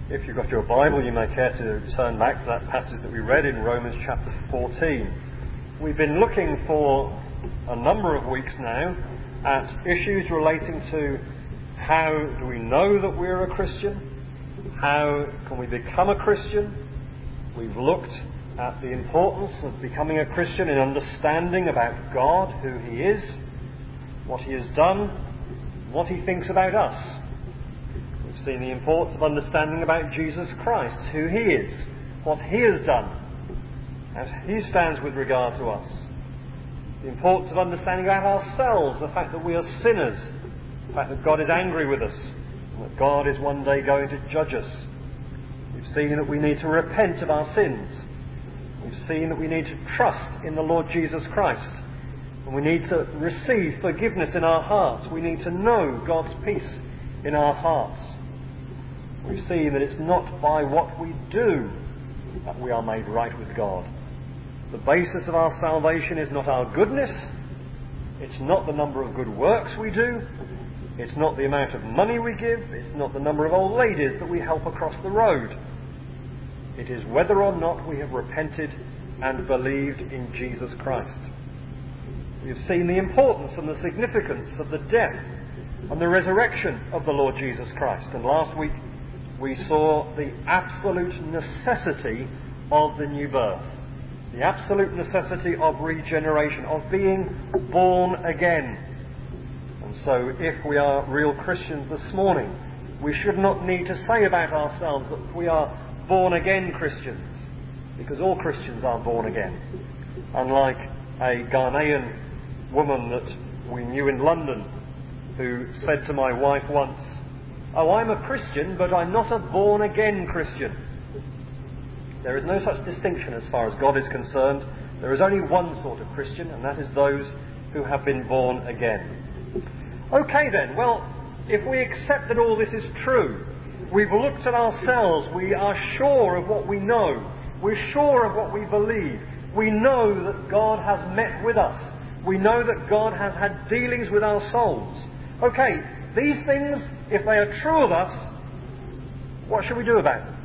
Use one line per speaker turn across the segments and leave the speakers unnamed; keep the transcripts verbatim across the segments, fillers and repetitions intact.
If you've got your Bible, you may care to turn back to that passage that we read in Romans chapter fourteen. We've been looking for a number of weeks now at issues relating to how do we know that we're a Christian? How can we become a Christian? We've looked at the importance of becoming a Christian in understanding about God, who He is, what He has done, what He thinks about us. We've seen the importance of understanding about Jesus Christ, who He is, what He has done, how He stands with regard to us. The importance of understanding about ourselves, the fact that we are sinners, the fact that God is angry with us, and that God is one day going to judge us. We've seen that we need to repent of our sins. We've seen that we need to trust in the Lord Jesus Christ. And we need to receive forgiveness in our hearts. We need to know God's peace in our hearts. We've seen that it's not by what we do that we are made right with God. The basis of our salvation is not our goodness. It's not the number of good works we do. It's not the amount of money we give. It's not the number of old ladies that we help across the road. It is whether or not we have repented and believed in Jesus Christ. We have seen the importance and the significance of the death and the resurrection of the Lord Jesus Christ. And last week we saw the absolute necessity of the new birth. The absolute necessity of regeneration, of being born again. And so if we are real Christians this morning, we should not need to say about ourselves that we are born again Christians, because all Christians are born again. Unlike a Ghanaian woman that we knew in London who said to my wife once, "Oh, I'm a Christian, but I'm not a born again Christian." There is no such distinction as far as God is concerned. There is only one sort of Christian, and that is those who have been born again. Okay then, well, if we accept that all this is true, we've looked at ourselves, we are sure of what we know, we're sure of what we believe, we know that God has met with us, we know that God has had dealings with our souls. Okay, these things, if they are true of us, what should we do about them?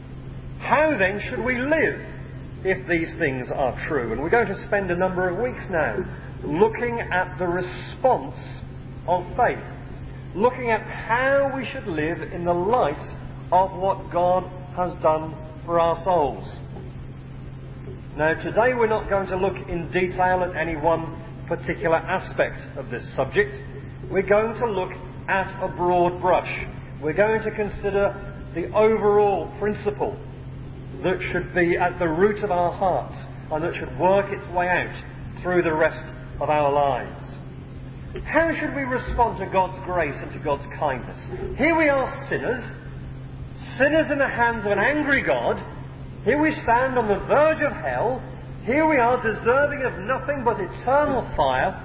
How then should we live if these things are true? And we're going to spend a number of weeks now looking at the response of faith, looking at how we should live in the light of what God has done for our souls. Now, today we're not going to look in detail at any one particular aspect of this subject. We're going to look at a broad brush. We're going to consider the overall principle that should be at the root of our hearts and that should work its way out through the rest of our lives. How should we respond to God's grace and to God's kindness? Here we are sinners, sinners in the hands of an angry God. Here we stand on the verge of hell. Here we are deserving of nothing but eternal fire.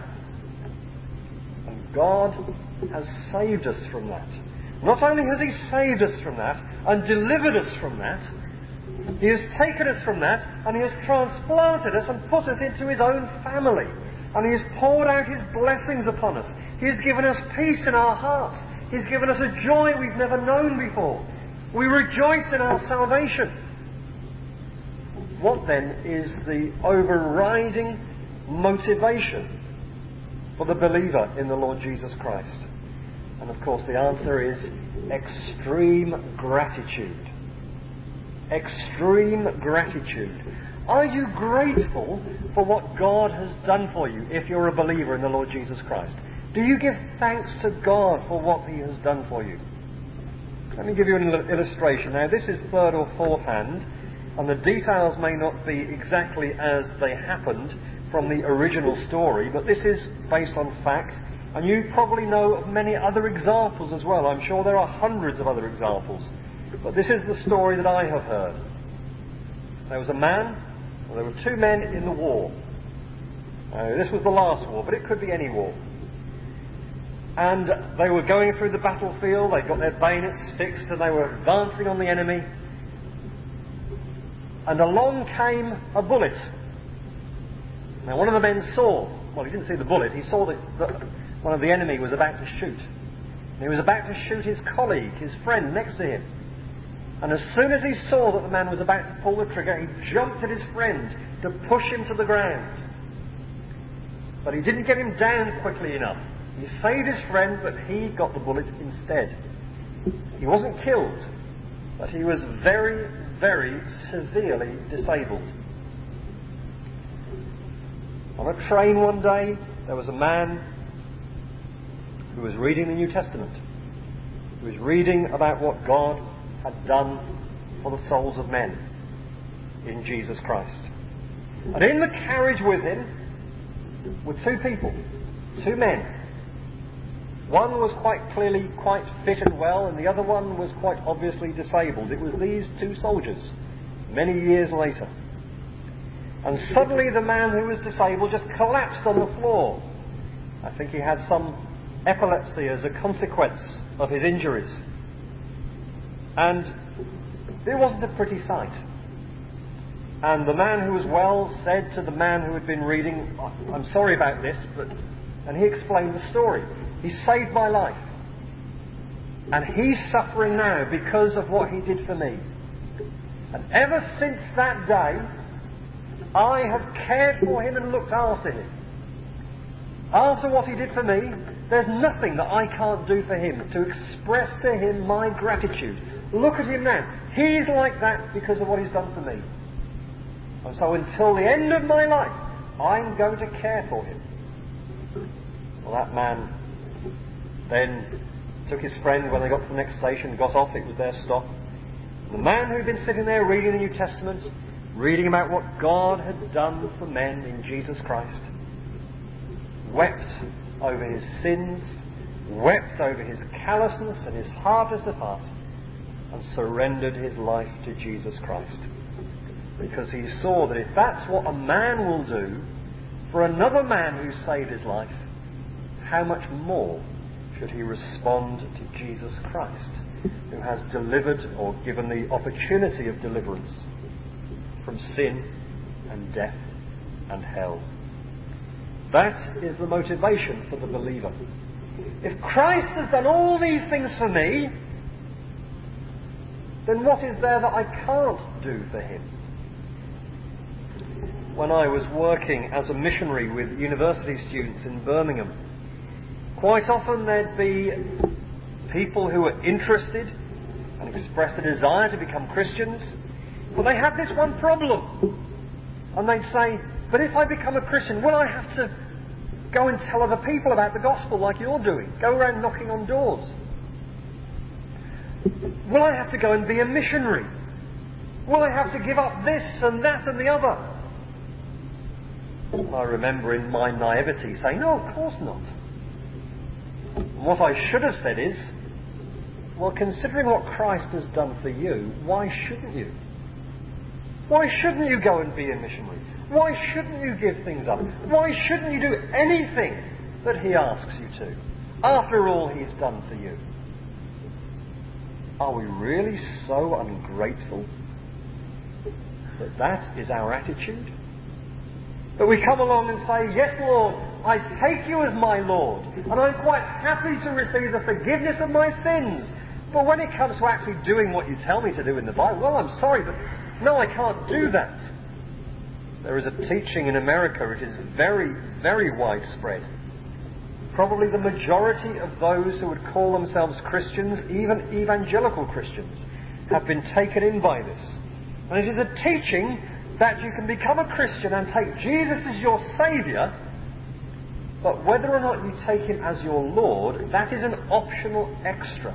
And God has saved us from that. Not only has He saved us from that and delivered us from that, He has taken us from that and He has transplanted us and put us into His own family. And He has poured out His blessings upon us. He has given us peace in our hearts. He's given us a joy we've never known before. We rejoice in our salvation. What then is the overriding motivation for the believer in the Lord Jesus Christ? And of course the answer is extreme gratitude. Extreme gratitude. Are you grateful for what God has done for you if you're a believer in the Lord Jesus Christ? Do you give thanks to God for what He has done for you? Let me give you an illustration. Now, this is third or fourth hand, and the details may not be exactly as they happened from the original story, but this is based on fact, and you probably know of many other examples as well. I'm sure there are hundreds of other examples. But this is the story that I have heard. There was a man, well, there were two men in the war. Uh, this was the last war, but it could be any war. And they were going through the battlefield, they got their bayonets fixed, and they were advancing on the enemy. And along came a bullet. Now one of the men saw, well, he didn't see the bullet, he saw that, that one of the enemy was about to shoot. And he was about to shoot his colleague, his friend next to him. And as soon as he saw that the man was about to pull the trigger, he jumped at his friend to push him to the ground. But he didn't get him down quickly enough. He saved his friend, but he got the bullet instead. He wasn't killed, but he was very, very severely disabled. On a train one day, there was a man who was reading the New Testament. He was reading about what God had done for the souls of men in Jesus Christ. And in the carriage with him were two people, two men. One was quite clearly quite fit and well, and the other one was quite obviously disabled. It was these two soldiers, many years later. And suddenly the man who was disabled just collapsed on the floor. I think he had some epilepsy as a consequence of his injuries. And it wasn't a pretty sight. And the man who was well said to the man who had been reading, "I'm sorry about this," but and he explained the story. "He saved my life. And he's suffering now because of what he did for me. And ever since that day, I have cared for him and looked after him. After what he did for me, there's nothing that I can't do for him to express to him my gratitude. Look at him now. He's like that because of what he's done for me. And so until the end of my life, I'm going to care for him." Well, that man then took his friend when they got to the next station, got off, it was their stop. The man who'd been sitting there reading the New Testament, reading about what God had done for men in Jesus Christ, wept over his sins, wept over his callousness and his hardness of heart, and surrendered his life to Jesus Christ. Because he saw that if that's what a man will do for another man who saved his life, how much more should he respond to Jesus Christ, who has delivered or given the opportunity of deliverance from sin and death and hell. That is the motivation for the believer. If Christ has done all these things for me, then what is there that I can't do for him? When I was working as a missionary with university students in Birmingham, quite often there'd be people who were interested and expressed a desire to become Christians, but they had this one problem. And they'd say, "But if I become a Christian, will I have to go and tell other people about the gospel like you're doing? Go around knocking on doors? Will I have to go and be a missionary? Will I have to give up this and that and the other?" I remember in my naivety saying, "No, of course not." And what I should have said is, well, considering what Christ has done for you, why shouldn't you? Why shouldn't you go and be a missionary? Why shouldn't you give things up? Why shouldn't you do anything that he asks you to, after all he's done for you? Are we really so ungrateful that that is our attitude? That we come along and say, "Yes, Lord, I take you as my Lord, and I'm quite happy to receive the forgiveness of my sins. But when it comes to actually doing what you tell me to do in the Bible, well, I'm sorry, but no, I can't do that." There is a teaching in America, it is very, very widespread. Probably the majority of those who would call themselves Christians, even evangelical Christians, have been taken in by this. And it is a teaching that you can become a Christian and take Jesus as your Saviour, but whether or not you take him as your Lord, that is an optional extra.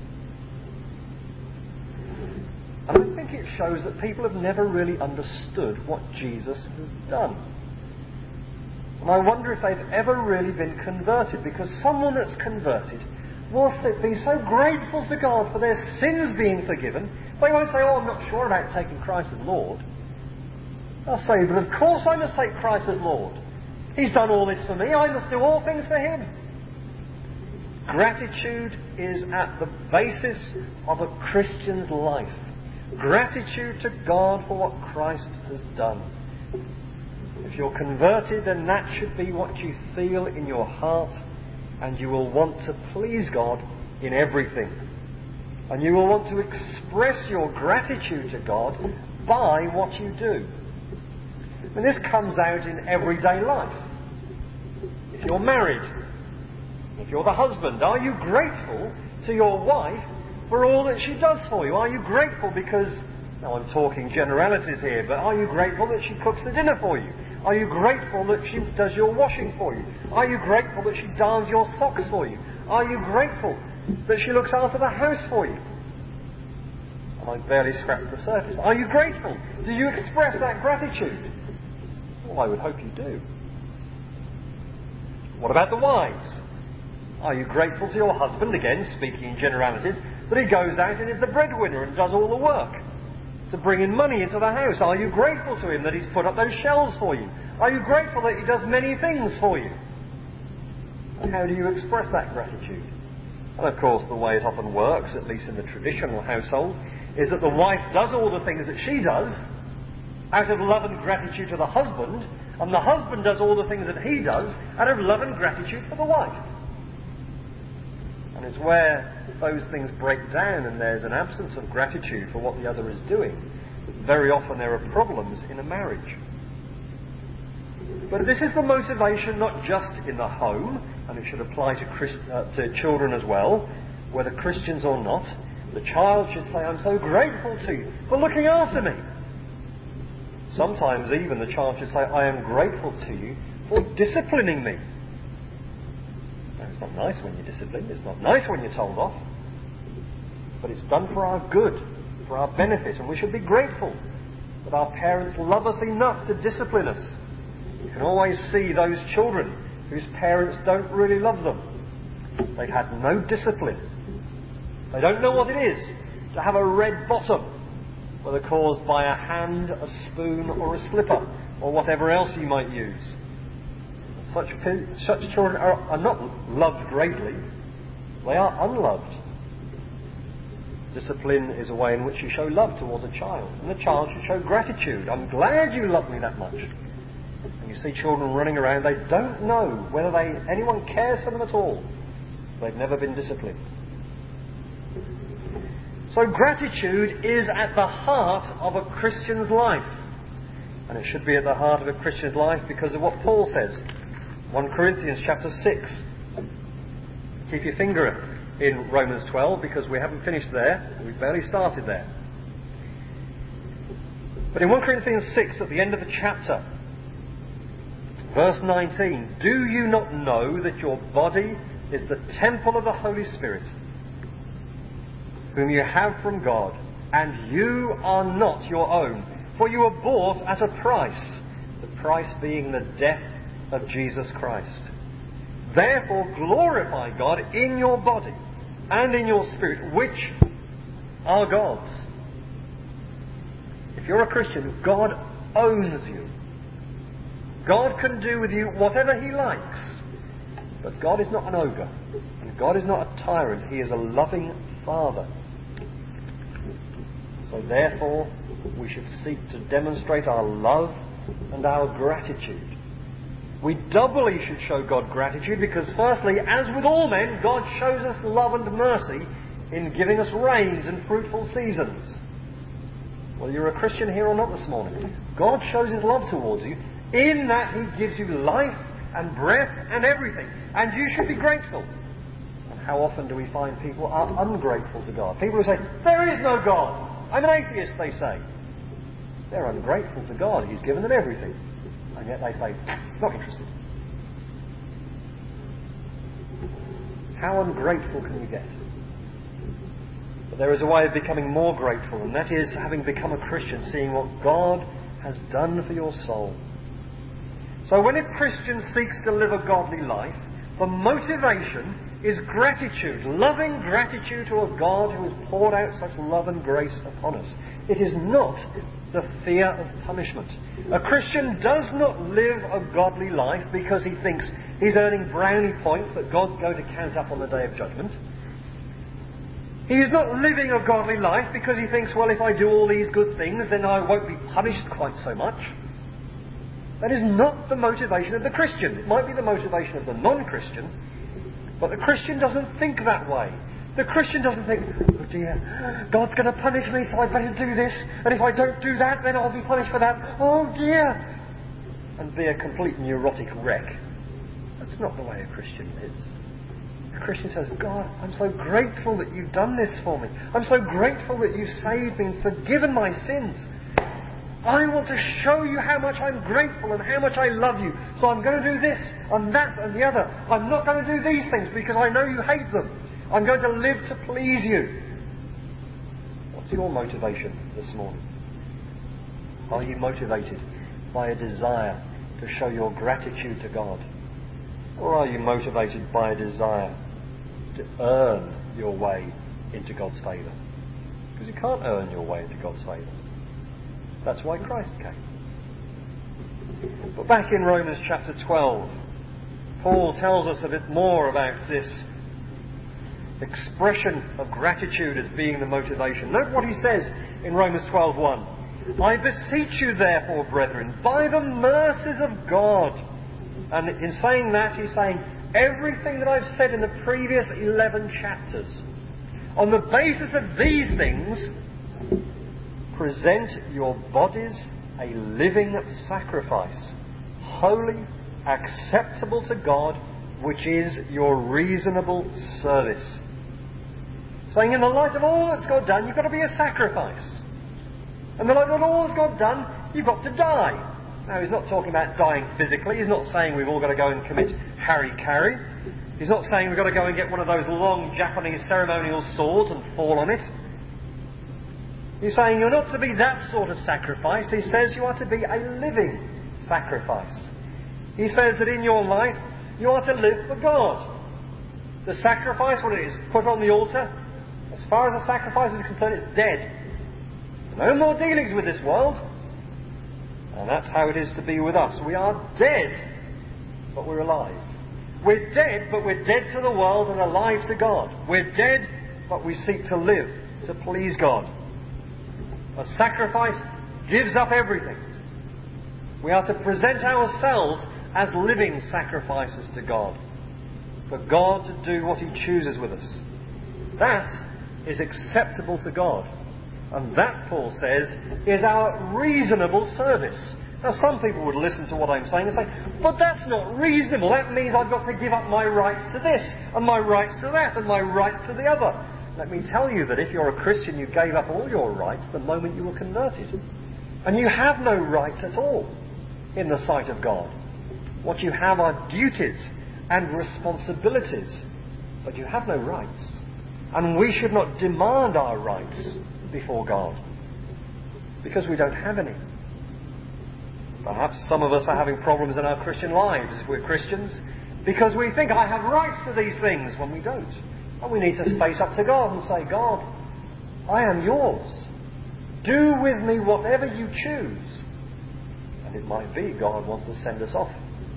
And I think it shows that people have never really understood what Jesus has done. And I wonder if they've ever really been converted, because someone that's converted will be so grateful to God for their sins being forgiven, they won't say, "Oh, I'm not sure about taking Christ as Lord." They'll say, "But of course I must take Christ as Lord. He's done all this for me. I must do all things for him." Gratitude is at the basis of a Christian's life. Gratitude to God for what Christ has done. If you're converted, then that should be what you feel in your heart, and you will want to please God in everything. And you will want to express your gratitude to God by what you do. And this comes out in everyday life. If you're married, if you're the husband, are you grateful to your wife for all that she does for you? Are you grateful because, now I'm talking generalities here, but are you grateful that she cooks the dinner for you? Are you grateful that she does your washing for you? Are you grateful that she darns your socks for you? Are you grateful that she looks after the house for you? And I barely scratched the surface. Are you grateful? Do you express that gratitude? Well, I would hope you do. What about the wives? Are you grateful to your husband, again speaking in generalities, that he goes out and is the breadwinner and does all the work to bring in money into the house? Are you grateful to him that he's put up those shelves for you? Are you grateful that he does many things for you? And how do you express that gratitude? And of course, the way it often works, at least in the traditional household, is that the wife does all the things that she does out of love and gratitude to the husband, and the husband does all the things that he does out of love and gratitude for the wife. And it's where those things break down and there's an absence of gratitude for what the other is doing, very often there are problems in a marriage. But this is the motivation not just in the home, and it should apply to, Christ, uh, to children as well, whether Christians or not. The child should say, I'm so grateful to you for looking after me. Sometimes even the child should say, I am grateful to you for disciplining me. Now, it's not nice when you're disciplined, it's not nice when you're told off, but it's done for our good, for our benefit, and we should be grateful that our parents love us enough to discipline us. You can always see those children whose parents don't really love them. They've had no discipline. They don't know what it is to have a red bottom, whether caused by a hand, a spoon, or a slipper, or whatever else you might use. Such, such children are, are not loved greatly, they are unloved. Discipline is a way in which you show love towards a child, and the child should show gratitude. I'm glad you love me that much. And you see children running around, they don't know whether they anyone cares for them at all. They've never been disciplined. So gratitude is at the heart of a Christian's life. And it should be at the heart of a Christian's life because of what Paul says. First Corinthians chapter six. Keep your finger in Romans twelve because we haven't finished there. We've barely started there. But in First Corinthians six, at the end of the chapter, verse nineteen, do you not know that your body is the temple of the Holy Spirit, whom you have from God, and you are not your own, for you were bought at a price, the price being the death of Jesus Christ. Therefore glorify God in your body and in your spirit, which are God's. If you're a Christian, God owns you. God can do with you whatever He likes. But God is not an ogre, and God is not a tyrant. He is a loving Father. So therefore, we should seek to demonstrate our love and our gratitude. We doubly should show God gratitude because firstly, as with all men, God shows us love and mercy in giving us rains and fruitful seasons. Whether you're a Christian here or not this morning, God shows His love towards you in that He gives you life and breath and everything. And you should be grateful. And how often do we find people are ungrateful to God? People who say, there is no God. I'm an atheist, they say. They're ungrateful to God. He's given them everything. And yet they say, not interested. How ungrateful can you get? But there is a way of becoming more grateful, and that is having become a Christian, seeing what God has done for your soul. So when a Christian seeks to live a godly life, the motivation is gratitude, loving gratitude to a God who has poured out such love and grace upon us. It is not the fear of punishment. A Christian does not live a godly life because he thinks he's earning brownie points that God's going to count up on the day of judgment. He is not living a godly life because he thinks, well, if I do all these good things, then I won't be punished quite so much. That is not the motivation of the Christian. It might be the motivation of the non-Christian, but the Christian doesn't think that way. The Christian doesn't think, oh dear, God's going to punish me, so I better do this, and if I don't do that, then I'll be punished for that. Oh dear! And be a complete neurotic wreck. That's not the way a Christian lives. A Christian says, God, I'm so grateful that you've done this for me. I'm so grateful that you've saved me and forgiven my sins. I want to show you how much I'm grateful and how much I love you. So I'm going to do this and that and the other. I'm not going to do these things because I know you hate them. I'm going to live to please you. What's your motivation this morning? Are you motivated by a desire to show your gratitude to God? Or are you motivated by a desire to earn your way into God's favour? Because you can't earn your way into God's favour. That's why Christ came. But back in Romans chapter twelve, Paul tells us a bit more about this expression of gratitude as being the motivation. Note what he says in Romans twelve one. I beseech you therefore, brethren, by the mercies of God. And in saying that, he's saying everything that I've said in the previous eleven chapters. On the basis of these things, present your bodies a living sacrifice, holy, acceptable to God, which is your reasonable service. Saying in the light of all that's God done, you've got to be a sacrifice. In the light of all that's God done, you've got to die. Now, he's not talking about dying physically. He's not saying we've all got to go and commit hara-kiri. He's not saying we've got to go and get one of those long Japanese ceremonial swords and fall on it. He's saying you're not to be that sort of sacrifice. He says you are to be a living sacrifice. He says that in your life you are to live for God. The sacrifice, when it is put on the altar, as far as the sacrifice is concerned, it's dead. No more dealings with this world. And that's how it is to be with us. We are dead, but we're alive. We're dead, but we're dead to the world and alive to God. We're dead, but we seek to live to please God. A sacrifice gives up everything. We are to present ourselves as living sacrifices to God, for God to do what He chooses with us. That is acceptable to God. And that, Paul says, is our reasonable service. Now, some people would listen to what I'm saying and say, but that's not reasonable. That means I've got to give up my rights to this, and my rights to that, and my rights to the other. Let me tell you that if you're a Christian, you gave up all your rights the moment you were converted. And you have no rights at all in the sight of God. What you have are duties and responsibilities, but you have no rights. And we should not demand our rights before God, because we don't have any. Perhaps some of us are having problems in our Christian lives if we're Christians, because we think I have rights to these things when we don't. And we need to face up to God and say, God, I am yours. Do with me whatever you choose. And it might be God wants to send us off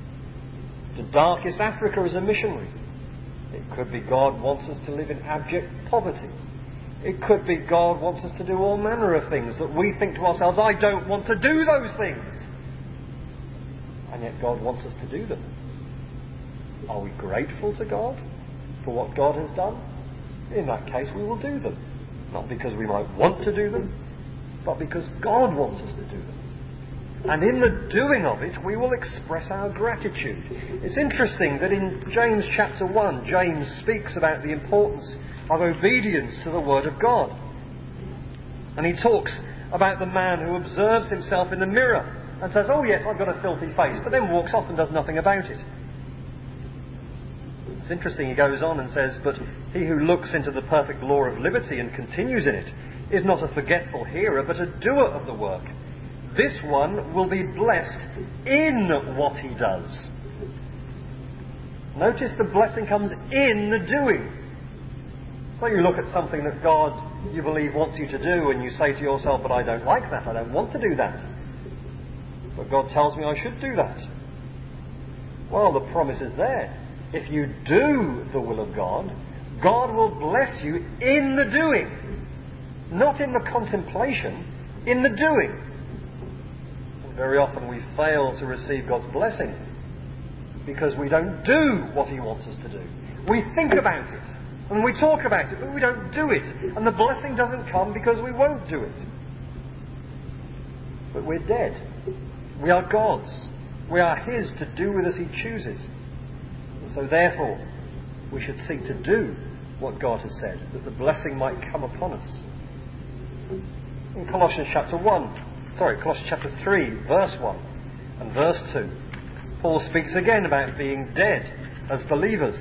to darkest Africa as a missionary. It could be God wants us to live in abject poverty. It could be God wants us to do all manner of things that we think to ourselves, I don't want to do those things. And yet God wants us to do them. Are we grateful to God for what God has done? In that case, we will do them. Not because we might want to do them, but because God wants us to do them. And in the doing of it, we will express our gratitude. It's interesting that in James chapter one, James speaks about the importance of obedience to the Word of God. And he talks about the man who observes himself in the mirror and says, oh yes, I've got a filthy face, but then walks off and does nothing about it. It's interesting, he goes on and says, but he who looks into the perfect law of liberty and continues in it is not a forgetful hearer, but a doer of the work. This one will be blessed in what he does. Notice the blessing comes in the doing. So you look at something that God, you believe, wants you to do, and you say to yourself, but I don't like that, I don't want to do that. But God tells me I should do that. Well, the promise is there. If you do the will of God, God will bless you in the doing. Not in the contemplation, in the doing. And very often we fail to receive God's blessing because we don't do what He wants us to do. We think about it. And we talk about it, but we don't do it. And the blessing doesn't come because we won't do it. But we're dead. We are God's. We are His to do with as He chooses. And so therefore, we should seek to do what God has said, that the blessing might come upon us. In Colossians chapter one, sorry, Colossians chapter three, verse one and verse two, Paul speaks again about being dead as believers.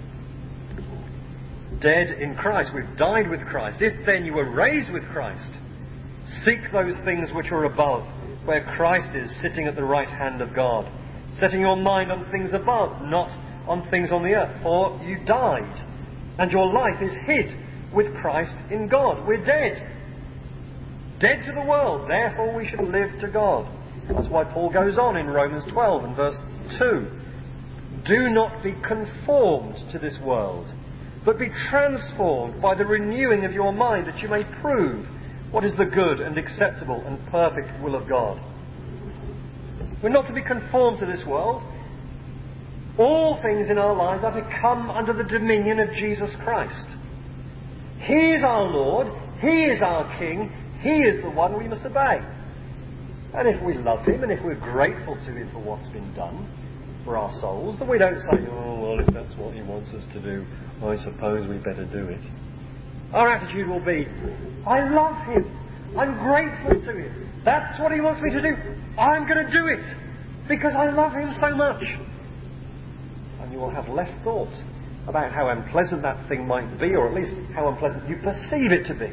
Dead in Christ. We've died with Christ. If then you were raised with Christ, seek those things which are above, where Christ is sitting at the right hand of God, setting your mind on things above, not on things on the earth. For you died, and your life is hid with Christ in God. We're dead. Dead to the world. Therefore we should live to God. That's why Paul goes on in Romans twelve and verse two. Do not be conformed to this world, but be transformed by the renewing of your mind, that you may prove what is the good and acceptable and perfect will of God. We're not to be conformed to this world. All things in our lives are to come under the dominion of Jesus Christ. He is our Lord. He is our King. He is the one we must obey. And if we love Him and if we're grateful to Him for what's been done for our souls, then we don't say, oh, well, if that's what He wants us to do, I suppose we better do it. Our attitude will be, I love Him. I'm grateful to Him. That's what He wants me to do. I'm going to do it because I love Him so much. And you will have less thought about how unpleasant that thing might be, or at least how unpleasant you perceive it to be,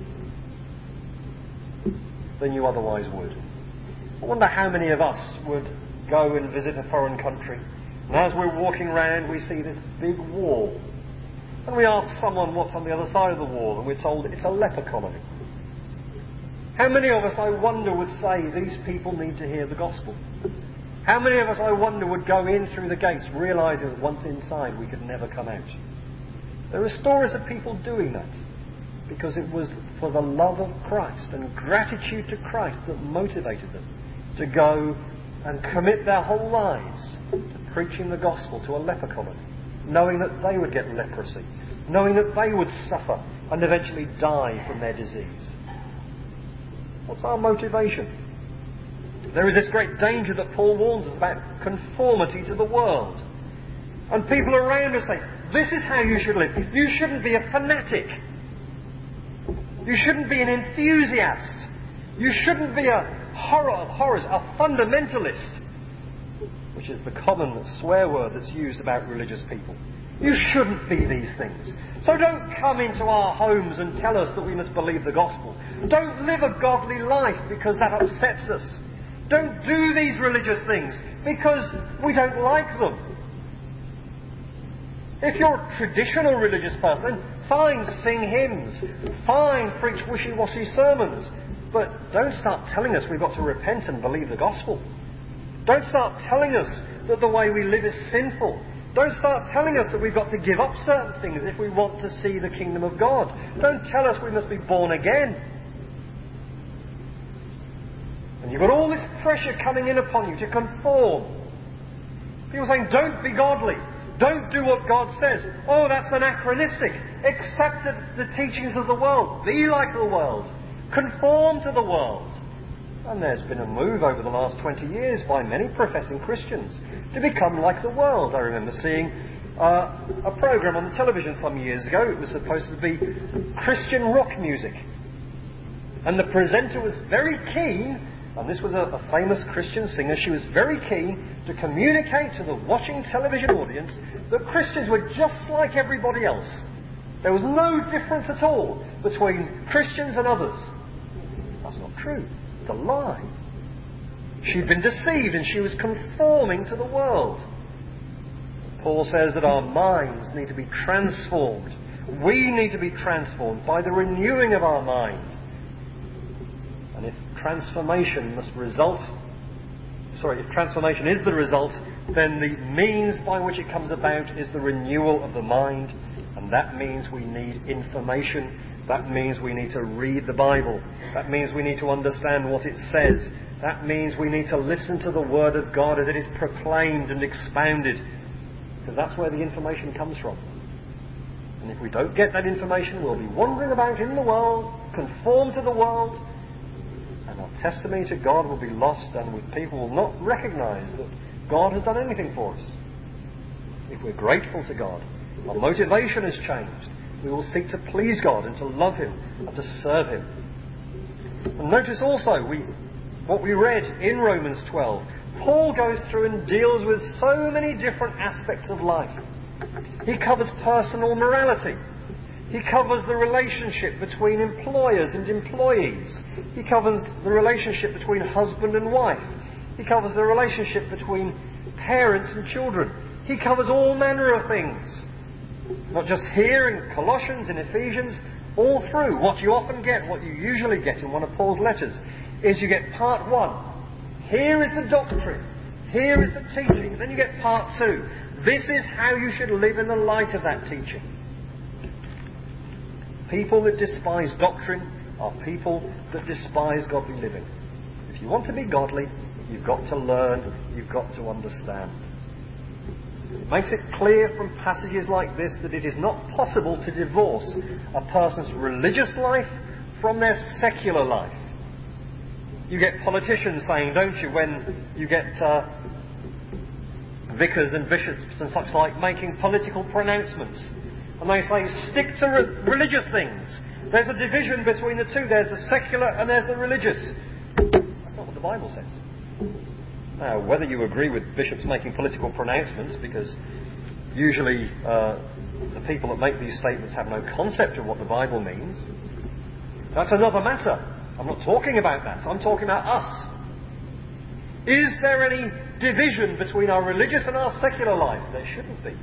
than you otherwise would. I wonder how many of us would go and visit a foreign country, and as we're walking around we see this big wall, and we ask someone what's on the other side of the wall, and we're told it's a leper colony. How many of us, I wonder, would say these people need to hear the gospel? How many of us, I wonder, would go in through the gates realising that once inside we could never come out? There are stories of people doing that because it was for the love of Christ and gratitude to Christ that motivated them to go and commit their whole lives to preaching the gospel to a leper colony, knowing that they would get leprosy, knowing that they would suffer and eventually die from their disease. What's our motivation? There is this great danger that Paul warns us about, conformity to the world. And people around us say, this is how you should live. You shouldn't be a fanatic. You shouldn't be an enthusiast. You shouldn't be a horror of horrors, a fundamentalist, which is the common swear word that's used about religious people. You shouldn't be these things. So don't come into our homes and tell us that we must believe the gospel. Don't live a godly life because that upsets us. Don't do these religious things because we don't like them. If you're a traditional religious person, fine, sing hymns. Fine, preach wishy-washy sermons. But don't start telling us we've got to repent and believe the gospel. Don't start telling us that the way we live is sinful. Don't start telling us that we've got to give up certain things if we want to see the kingdom of God. Don't tell us we must be born again. And you've got all this pressure coming in upon you to conform. People saying, don't be godly. Don't do what God says. Oh, that's anachronistic. Accept the, the teachings of the world. Be like the world. Conform to the world. And there's been a move over the last twenty years by many professing Christians to become like the world. I remember seeing uh, a programme on the television some years ago. It was supposed to be Christian rock music. And the presenter was very keen, and this was a, a famous Christian singer, she was very keen to communicate to the watching television audience that Christians were just like everybody else. There was no difference at all between Christians and others. That's not true. It's a lie. She'd been deceived and she was conforming to the world. Paul says that our minds need to be transformed. We need to be transformed by the renewing of our mind. And if transformation must result, sorry, if transformation is the result, then the means by which it comes about is the renewal of the mind. And that means we need information. That means we need to read the Bible. That means we need to understand what it says. That means we need to listen to the Word of God as it is proclaimed and expounded. Because that's where the information comes from. And if we don't get that information, we'll be wandering about in the world, conformed to the world, and our testimony to God will be lost, and with people will not recognise that God has done anything for us. If we're grateful to God, our motivation has changed. We will seek to please God and to love Him and to serve Him. And notice also we, what we read in Romans twelve. Paul goes through and deals with so many different aspects of life. He covers personal morality. He covers the relationship between employers and employees. He covers the relationship between husband and wife. He covers the relationship between parents and children. He covers all manner of things. Not just here in Colossians, in Ephesians, all through. What you often get, what you usually get in one of Paul's letters, is you get part one. Here is the doctrine. Here is the teaching. And then you get part two. This is how you should live in the light of that teaching. People that despise doctrine are people that despise godly living. If you want to be godly, you've got to learn, you've got to understand. It makes it clear from passages like this that it is not possible to divorce a person's religious life from their secular life. You get politicians saying, don't you, when you get uh, vicars and bishops and such like making political pronouncements. And they say, stick to re- religious things. There's a division between the two. There's the secular and there's the religious. That's not what the Bible says. Now, whether you agree with bishops making political pronouncements, because usually uh, the people that make these statements have no concept of what the Bible means, that's another matter. I'm not talking about that. I'm talking about us. Is there any division between our religious and our secular life? There shouldn't be.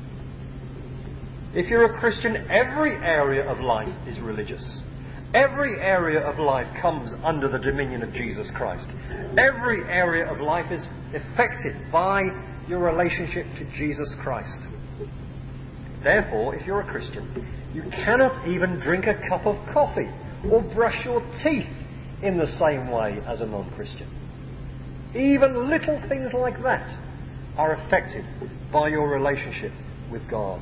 If you're a Christian, every area of life is religious. Every area of life comes under the dominion of Jesus Christ. Every area of life is affected by your relationship to Jesus Christ. Therefore, if you're a Christian, you cannot even drink a cup of coffee or brush your teeth in the same way as a non-Christian. Even little things like that are affected by your relationship with God.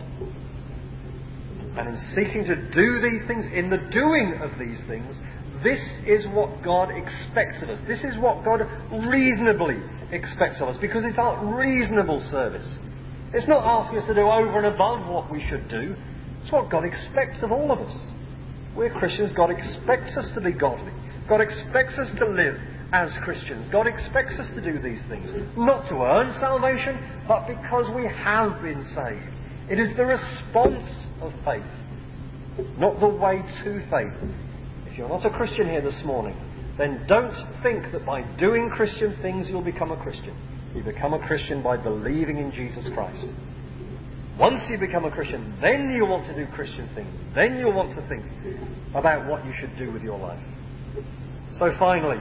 And in seeking to do these things, in the doing of these things, this is what God expects of us. This is what God reasonably expects of us, because it's our reasonable service. It's not asking us to do over and above what we should do. It's what God expects of all of us. We're Christians. God expects us to be godly. God expects us to live as Christians. God expects us to do these things, not to earn salvation, but because we have been saved. It is the response of faith, not the way to faith. If you're not a Christian here this morning, then don't think that by doing Christian things you'll become a Christian. You become a Christian by believing in Jesus Christ. Once you become a Christian, then you want to do Christian things. Then you'll want to think about what you should do with your life. So finally,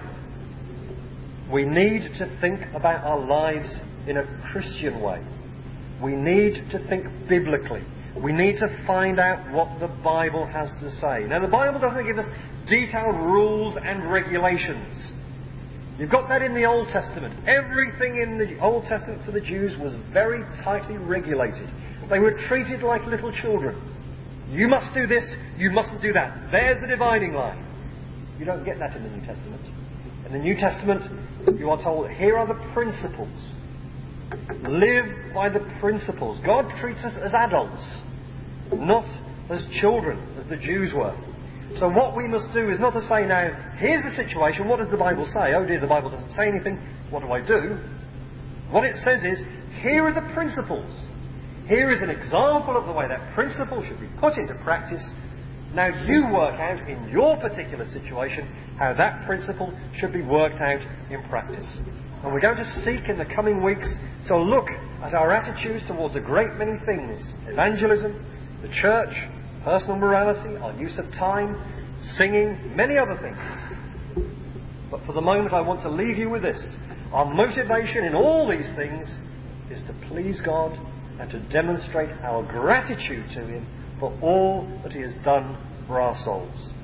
we need to think about our lives in a Christian way. We need to think biblically. We need to find out what the Bible has to say. Now, the Bible doesn't give us detailed rules and regulations. You've got that in the Old Testament. Everything in the Old Testament for the Jews was very tightly regulated. They were treated like little children. You must do this, you mustn't do that. There's the dividing line. You don't get that in the New Testament. In the New Testament, you are told, here are the principles. Live by the principles. God treats us as adults, not as children, as the Jews were. So what we must do is not to say, now, here's the situation, what does the Bible say? Oh dear, the Bible doesn't say anything, what do I do? What it says is, here are the principles. Here is an example of the way that principle should be put into practice. Now you work out in your particular situation how that principle should be worked out in practice. And we're going to seek in the coming weeks to look at our attitudes towards a great many things. Evangelism, the church, personal morality, our use of time, singing, many other things. But for the moment I want to leave you with this. Our motivation in all these things is to please God and to demonstrate our gratitude to Him for all that He has done for our souls.